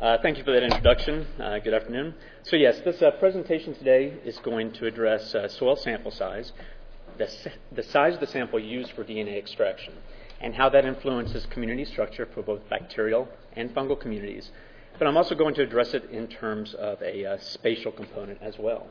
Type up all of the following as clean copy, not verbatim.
Thank you for that introduction. Good afternoon. So yes, this presentation today is going to address soil sample size, the size of the sample used for DNA extraction, and how that influences community structure for both bacterial and fungal communities. But I'm also going to address it in terms of a spatial component as well.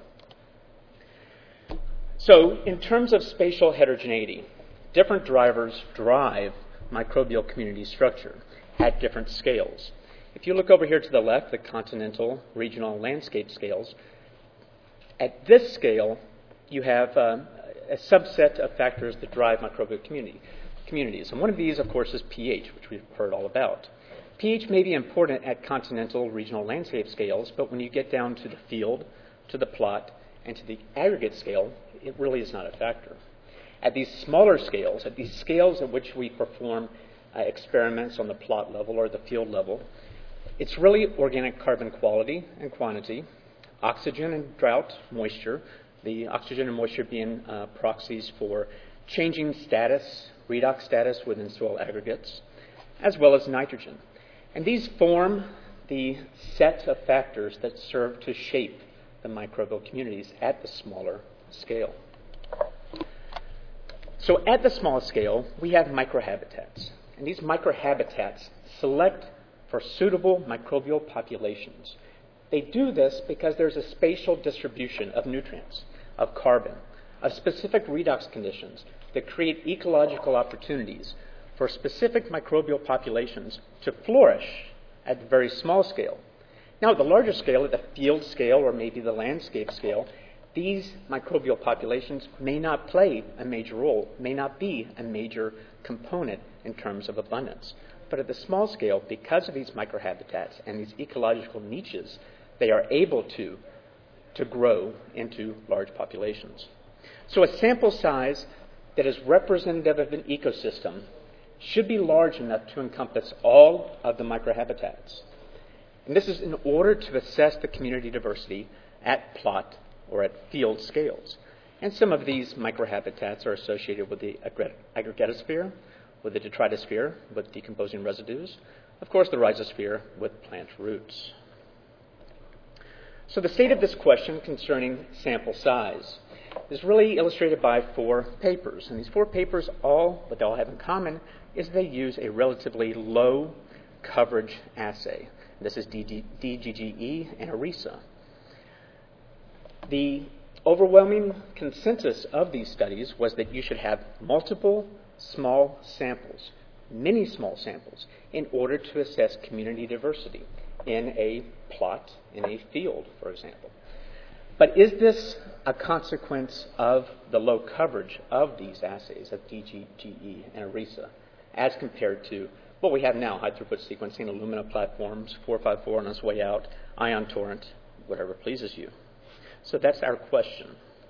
So in terms of spatial heterogeneity, different drivers drive microbial community structure at different scales. If you look over here to the left, the continental, regional, landscape scales, at this scale, you have a subset of factors that drive microbial communities. And one of these, of course, is pH, which we've heard all about. pH may be important at continental, regional, landscape scales, but when you get down to the field, to the plot, and to the aggregate scale, it really is not a factor. At these smaller scales, at these scales at which we perform experiments on the plot level or the field level, it's really organic carbon quality and quantity, oxygen and drought, moisture, the oxygen and moisture being proxies for changing status, redox status within soil aggregates, as well as nitrogen. And these form the set of factors that serve to shape the microbial communities at the smaller scale. So at the small scale, we have microhabitats. And these microhabitats select for suitable microbial populations. They do this because there's a spatial distribution of nutrients, of carbon, of specific redox conditions that create ecological opportunities for specific microbial populations to flourish at the very small scale. Now, at the larger scale, at the field scale or maybe the landscape scale, these microbial populations may not play a major role, may not be a major component in terms of abundance. But at the small scale, because of these microhabitats and these ecological niches, they are able to grow into large populations. So a sample size that is representative of an ecosystem should be large enough to encompass all of the microhabitats. And this is in order to assess the community diversity at plot or at field scales. And some of these microhabitats are associated with the aggregatosphere, with the detritosphere, with decomposing residues, of course the rhizosphere with plant roots. So the state of this question concerning sample size is really illustrated by 4 papers. And these 4 papers, what they all have in common is they use a relatively low coverage assay. This is DGGE and ERISA. The overwhelming consensus of these studies was that you should have multiple small samples, many small samples, in order to assess community diversity in a plot, in a field, for example. But is this a consequence of the low coverage of these assays, of DGGE and ERISA, as compared to what we have now, high-throughput sequencing, Illumina platforms, 454 on its way out, Ion Torrent, whatever pleases you? So that's our question.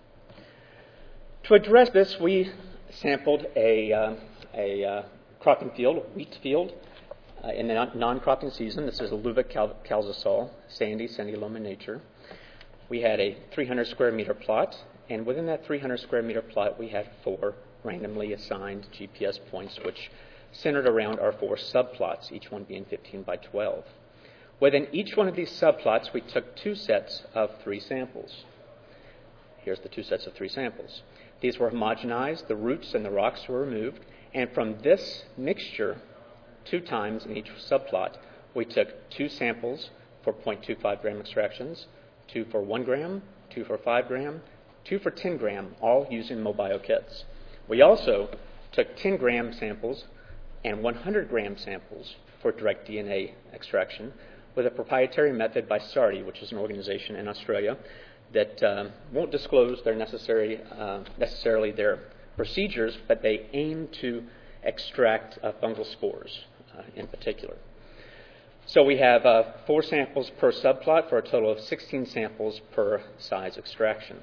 To address this, we sampled a cropping field, a wheat field, in the non-cropping season. This is a Lubick Calzasol, sandy loam in nature. We had a 300 square meter plot, and within that 300 square meter plot, we had 4 randomly assigned GPS points, which centered around our 4 subplots, each one being 15 by 12. Within each one of these subplots, we took 2 sets of 3 samples. Here's the 2 sets of 3 samples. These were homogenized, the roots and the rocks were removed, and from this mixture, 2 times in each subplot, we took 2 samples for 0.25 gram extractions, 2 for 1 gram, 2 for 5 gram, 2 for 10 gram, all using mobile kits. We also took 10 gram samples and 100 gram samples for direct DNA extraction with a proprietary method by SARDI, which is an organization in Australia that won't disclose their necessarily their procedures, but they aim to extract fungal spores in particular. So we have 4 samples per subplot for a total of 16 samples per size extraction.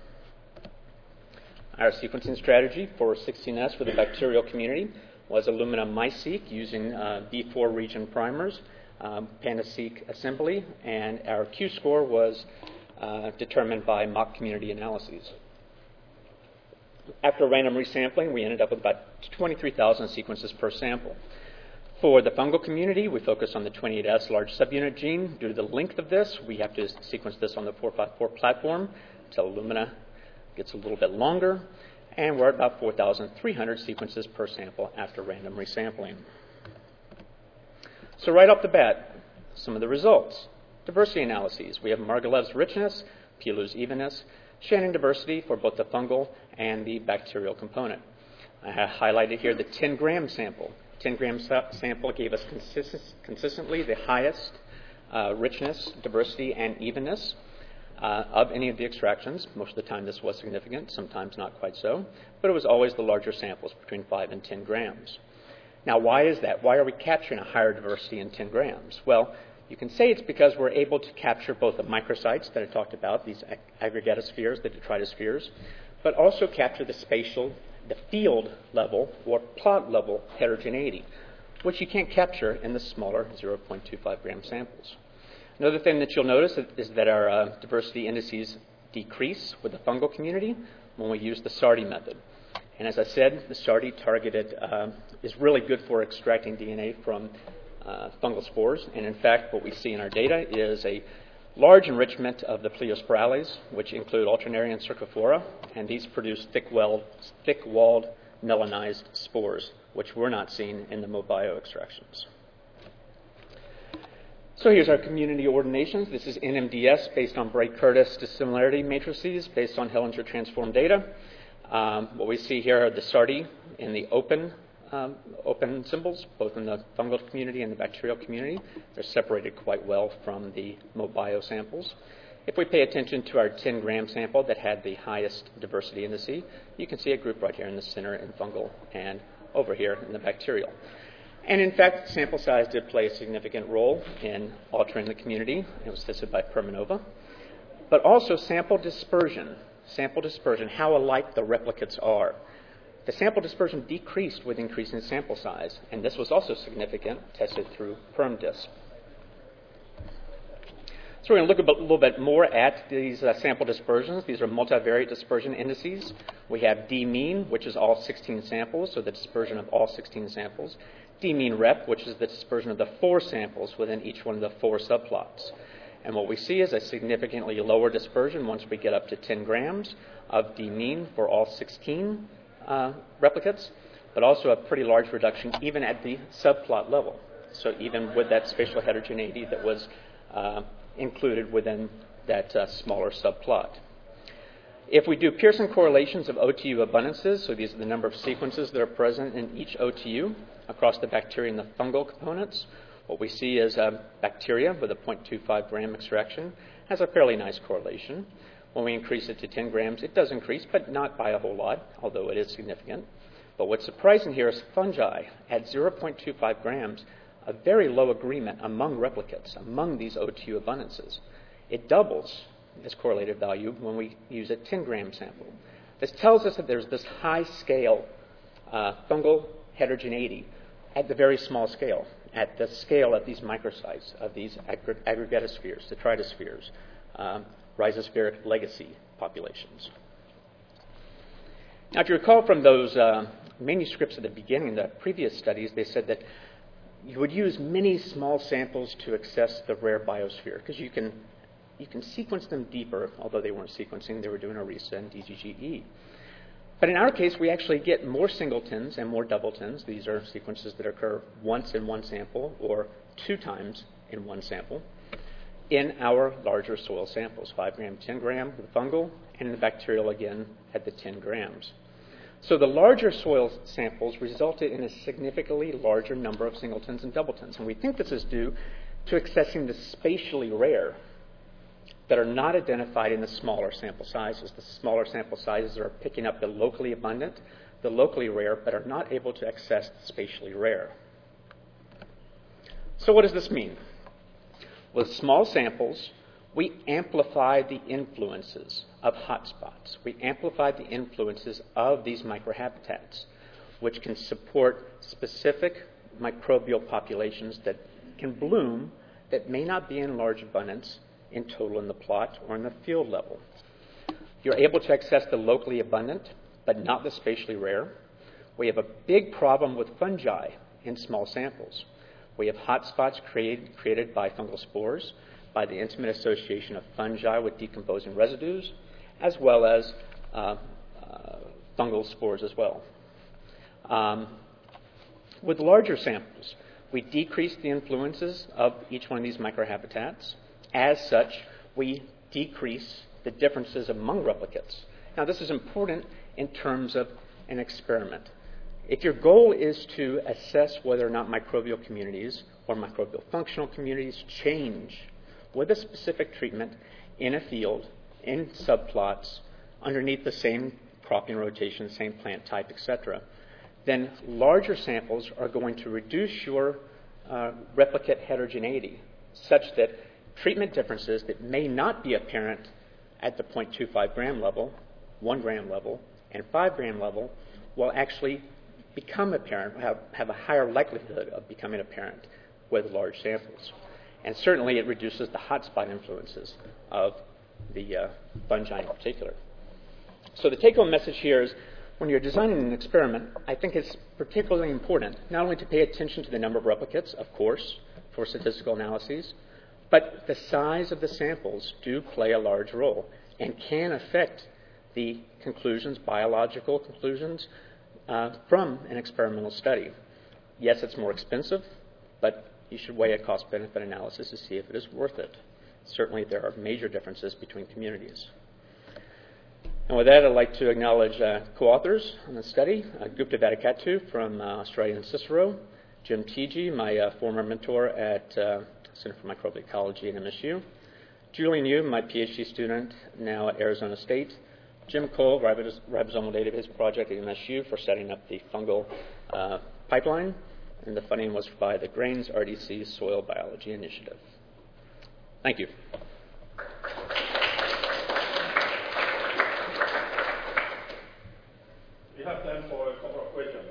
Our sequencing strategy for 16S for the bacterial community was Illumina MiSeq using B4 region primers, PandaSeq assembly, and our Q-score was determined by mock community analyses. After random resampling, we ended up with about 23,000 sequences per sample. For the fungal community, we focus on the 28S large subunit gene. Due to the length of this, we have to sequence this on the 454 platform until Illumina gets a little bit longer. And we're at about 4,300 sequences per sample after random resampling. So right off the bat, some of the results. Diversity analyses. We have Margalev's richness, Pilou's evenness, Shannon diversity for both the fungal and the bacterial component. I have highlighted here the 10-gram sample. 10-gram sample gave us consistently the highest richness, diversity, and evenness of any of the extractions. Most of the time this was significant, sometimes not quite so, but it was always the larger samples between 5 and 10 grams. Now, why is that? Why are we capturing a higher diversity in 10 grams? Well, you can say it's because we're able to capture both the microsites that I talked about, these aggregatospheres, the detritospheres, but also capture the spatial, the field level or plot level heterogeneity, which you can't capture in the smaller 0.25 gram samples. Another thing that you'll notice is that our diversity indices decrease with the fungal community when we use the SARDI method. And as I said, the SARDI targeted is really good for extracting DNA from fungal spores. And in fact, what we see in our data is a large enrichment of the Pleiosporales, which include Alternarian and Cercophora, and these produce thick-walled melanized spores, which we're not seeing in the Mobio extractions. So here's our community ordinations. This is NMDS based on Bray-Curtis dissimilarity matrices based on Hellinger transform data. What we see here are the SARDI in the open symbols, both in the fungal community and the bacterial community. They're separated quite well from the Mobio samples. If we pay attention to our 10-gram sample that had the highest diversity indice, you can see a group right here in the center in fungal and over here in the bacterial. And in fact, sample size did play a significant role in altering the community. It was tested by Permanova. But also sample dispersion, how alike the replicates are. The sample dispersion decreased with increasing sample size, and this was also significant, tested through PermDisp. So we're going to look a little bit more at these sample dispersions. These are multivariate dispersion indices. We have D-mean, which is all 16 samples, so the dispersion of all 16 samples. D-mean rep, which is the dispersion of the 4 samples within each one of the 4 subplots. And what we see is a significantly lower dispersion once we get up to 10 grams of D-mean for all 16 replicates, but also a pretty large reduction even at the subplot level. So even with that spatial heterogeneity that was included within that smaller subplot. If we do Pearson correlations of OTU abundances, so these are the number of sequences that are present in each OTU across the bacteria and the fungal components, what we see is bacteria with a 0.25 gram extraction has a fairly nice correlation. When we increase it to 10 grams, it does increase, but not by a whole lot, although it is significant. But what's surprising here is fungi at 0.25 grams, a very low agreement among replicates, among these O2 abundances. It doubles this correlated value when we use a 10-gram sample. This tells us that there's this high-scale fungal heterogeneity at the very small scale, at the scale of these microsites, of these aggregatospheres, detritospheres, rhizospheric legacy populations. Now, if you recall from those manuscripts at the beginning, the previous studies, they said that you would use many small samples to access the rare biosphere because you can sequence them deeper, although they weren't sequencing, they were doing ERISA and DGGE. But in our case, we actually get more singletons and more doubletons. These are sequences that occur once in one sample or 2 times in one sample in our larger soil samples, 5 gram, 10 gram, the fungal, and in the bacterial again at the 10 grams. So the larger soil samples resulted in a significantly larger number of singletons and doubletons. And we think this is due to accessing the spatially rare that are not identified in the smaller sample sizes. The smaller sample sizes are picking up the locally abundant, the locally rare, but are not able to access the spatially rare. So what does this mean? With small samples, we amplify the influences of hotspots. We amplify the influences of these microhabitats, which can support specific microbial populations that can bloom that may not be in large abundance in total in the plot or in the field level. You're able to access the locally abundant, but not the spatially rare. We have a big problem with fungi in small samples. We have hotspots created by fungal spores, by the intimate association of fungi with decomposing residues, as well as fungal spores as well. With larger samples, we decrease the influences of each one of these microhabitats. As such, we decrease the differences among replicates. Now, this is important in terms of an experiment. If your goal is to assess whether or not microbial communities or microbial functional communities change with a specific treatment in a field, in subplots, underneath the same cropping rotation, same plant type, etc., then larger samples are going to reduce your replicate heterogeneity such that treatment differences that may not be apparent at the 0.25 gram level, 1 gram level, and 5 gram level will actually become apparent, have a higher likelihood of becoming apparent with large samples. And certainly it reduces the hotspot influences of the fungi in particular. So the take-home message here is when you're designing an experiment, I think it's particularly important not only to pay attention to the number of replicates, of course, for statistical analyses, but the size of the samples do play a large role and can affect the conclusions, biological conclusions, from an experimental study. Yes, it's more expensive, but you should weigh a cost-benefit analysis to see if it is worth it. Certainly there are major differences between communities. And with that, I'd like to acknowledge co-authors on the study, Gupta Vadakatu from Australian Cicero, Jim Teege, my former mentor at Center for Microbial Ecology at MSU, Julian Yu, my PhD student now at Arizona State, Jim Cole, ribosomal database project at MSU for setting up the fungal pipeline, and the funding was by the GRAINS RDC Soil Biology Initiative. Thank you. We have time for a couple of questions.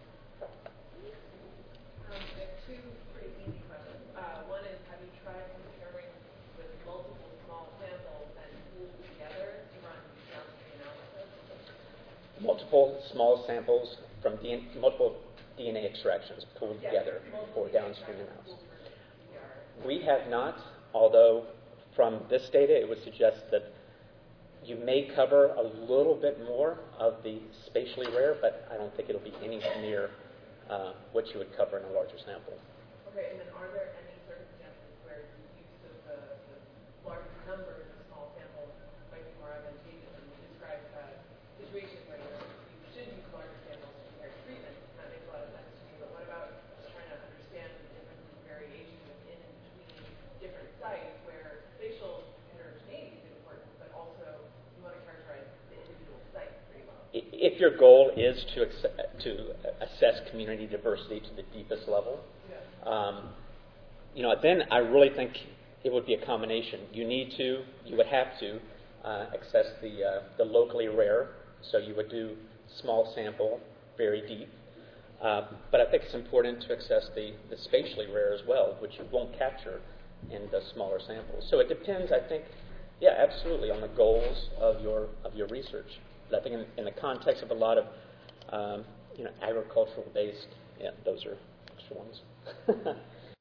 I have two pretty easy questions. One is, have you tried comparing with multiple small samples and pooled together to run downstream analysis? Multiple small samples from multiple DNA extractions pooled together for downstream analysis. We have not, although from this data it would suggest that you may cover a little bit more of the spatially rare, but I don't think it'll be anywhere near what you would cover in a larger sample. Okay, and then are there any circumstances where the use of the large numbers of small samples might be more advantageous? And you described situations where you should use larger samples to compare treatments, and that makes a lot of sense to me. But what about trying to understand the differences and variations within and between different sites where spatial heterogeneity is important, but also you want to characterize the individual sites pretty well? If your goal is to assess community diversity to the deepest level, then I really think it would be a combination. You would have to access the locally rare, so you would do small sample, very deep. But I think it's important to access the spatially rare as well, which you won't capture in the smaller samples. So it depends, I think, yeah, absolutely, on the goals of your research. But I think in the context of a lot of agricultural based, yeah, those are extra ones.